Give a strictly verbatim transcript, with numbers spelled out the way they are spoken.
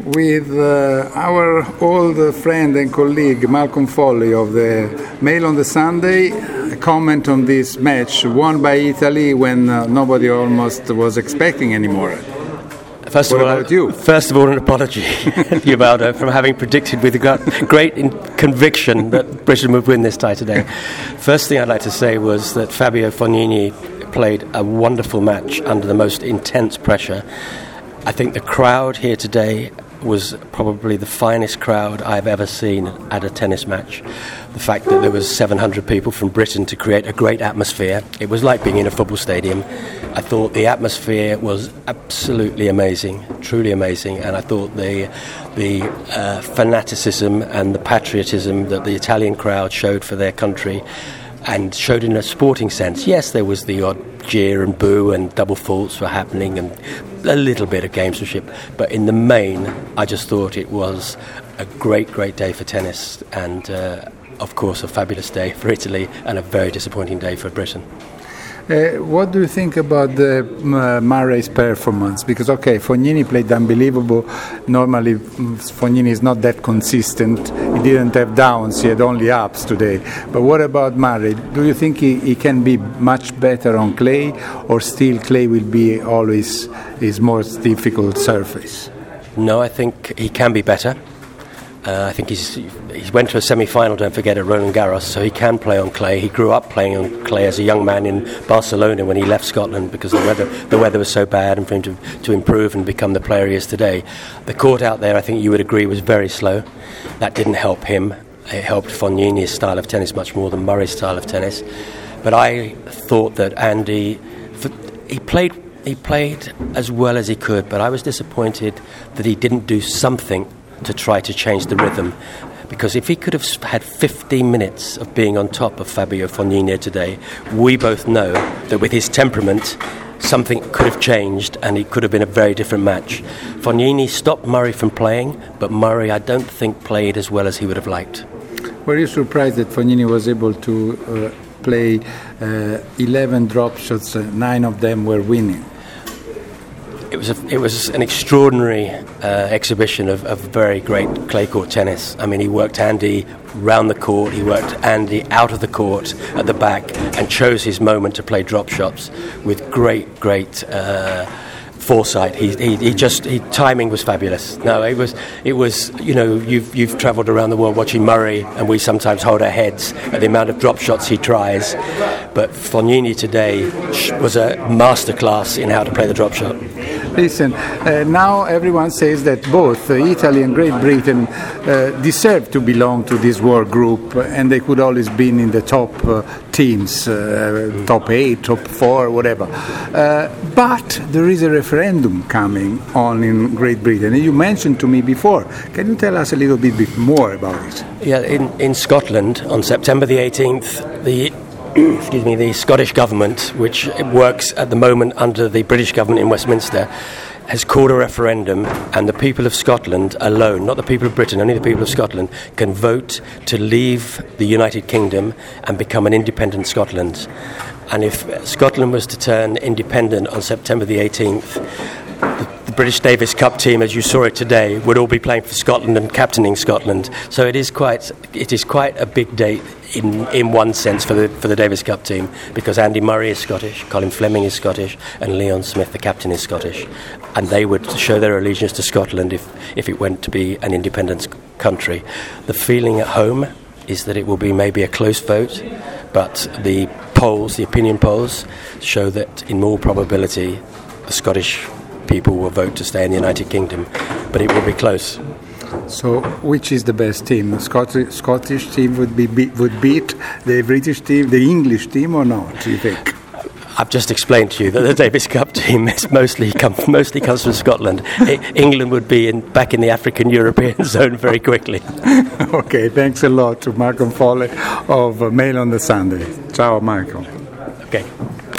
with uh, our old friend and colleague Malcolm Foley of the Mail on the Sunday. A comment on this match won by Italy when uh, nobody almost was expecting anymore. First what of all, about you? First of all, an apology, Ubaldo, from having predicted with great conviction that Britain would win this tie today. First thing I'd like to say was that Fabio Fognini played a wonderful match under the most intense pressure. I think the crowd here today was probably the finest crowd I've ever seen at a tennis match. The fact that there was seven hundred people from Britain to create a great atmosphere. It was like being in a football stadium. I thought the atmosphere was absolutely amazing, truly amazing, and I thought the the uh, fanaticism and the patriotism that the Italian crowd showed for their country and showed in a sporting sense. Yes, there was the odd jeer and boo and double faults were happening and a little bit of gamesmanship, but in the main I just thought it was a great, great day for tennis and uh, of course a fabulous day for Italy and a very disappointing day for Britain. Uh, what do you think about the uh, Murray's performance? Because, okay, Fognini played unbelievable. Normally, Fognini is not that consistent. He didn't have downs, he had only ups today. But what about Murray? Do you think he, he can be much better on clay, or still clay will be always his most difficult surface? No, I think he can be better. Uh, I think he's he went to a semi-final, don't forget, at Roland Garros, so he can play on clay. He grew up playing on clay as a young man in Barcelona when he left Scotland because the weather the weather was so bad, and for him to, to improve and become the player he is today. The court out there, I think you would agree, was very slow. That didn't help him. It helped Fognini's style of tennis much more than Murray's style of tennis. But I thought that Andy, he played he played as well as he could, but I was disappointed that he didn't do something to try to change the rhythm, because if he could have had fifteen minutes of being on top of Fabio Fognini today, we both know that with his temperament something could have changed and it could have been a very different match. Fognini stopped Murray from playing, but Murray I don't think played as well as he would have liked. Were you surprised that Fognini was able to uh, play uh, eleven drop shots, uh, nine of them were winning? It was a, it was an extraordinary uh, exhibition of, of very great clay court tennis. I mean, he worked Andy round the court, he worked Andy out of the court at the back, and chose his moment to play drop shots with great, great uh, foresight. He, he, he just, he, timing was fabulous. No, it was, it was. You know, you've you've travelled around the world watching Murray, and we sometimes hold our heads at the amount of drop shots he tries. But Fognini today was a masterclass in how to play the drop shot. Listen, uh, now everyone says that both uh, Italy and Great Britain uh, deserve to belong to this world group, and they could always be in the top uh, teams, uh, top eight, top four, whatever. Uh, but there is a referendum coming on in Great Britain, and you mentioned to me before. Can you tell us a little bit more about it? Yeah, in, in Scotland on September the eighteenth, the excuse me, the Scottish government, which works at the moment under the British government in Westminster, has called a referendum, and the people of Scotland alone, not the people of Britain, only the people of Scotland, can vote to leave the United Kingdom and become an independent Scotland. And if Scotland was to turn independent on September the eighteenth, the, the British Davis Cup team, as you saw it today, would all be playing for Scotland and captaining Scotland. So it is quite it is quite a big date in in one sense for the for the Davis Cup team, because Andy Murray is Scottish, Colin Fleming is Scottish, and Leon Smith, the captain, is Scottish, and they would show their allegiance to Scotland if if it went to be an independent country. The feeling at home is that it will be maybe a close vote, but the polls, the opinion polls, show that in all probability the Scottish people will vote to stay in the United Kingdom, but it will be close. So, which is the best team? The Scottish, Scottish team would be beat, would beat the British team, the English team, or not? Do you think? I've just explained to you that the Davis Cup team is mostly come, mostly comes from Scotland. I, England would be in, back in the African European zone very quickly. Okay, thanks a lot to Malcolm Foley of Mail on the Sunday. Ciao, Michael. Okay.